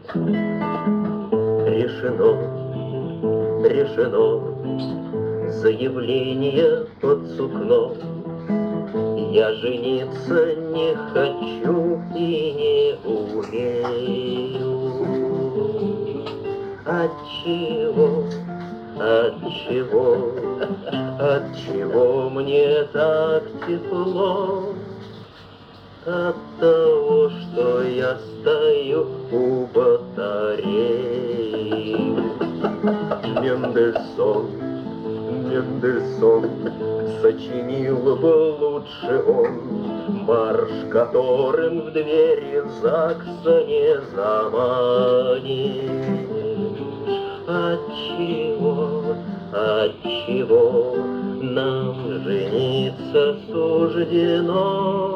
Решено, решено, заявление под сукно. Я жениться не хочу и не умею. Отчего, отчего, отчего мне так тепло? От того, что я стою у батареи. Мендельсон, Мендельсон, сочинил бы лучше он марш, которым в двери ЗАГСа не заманишь. Отчего, отчего нам жениться суждено?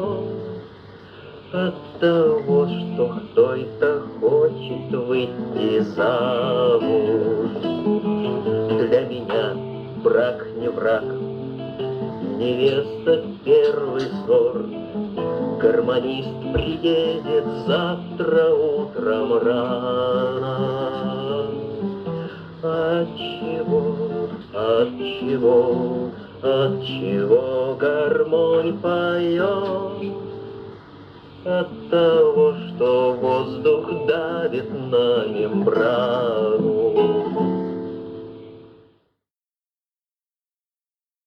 От того, что кто-то хочет выйти замуж. Для меня брак не враг, невеста первый сорт. Гармонист приедет завтра утром рано. Отчего, отчего, отчего гармонь поет? От того, что воздух давит на мембрану.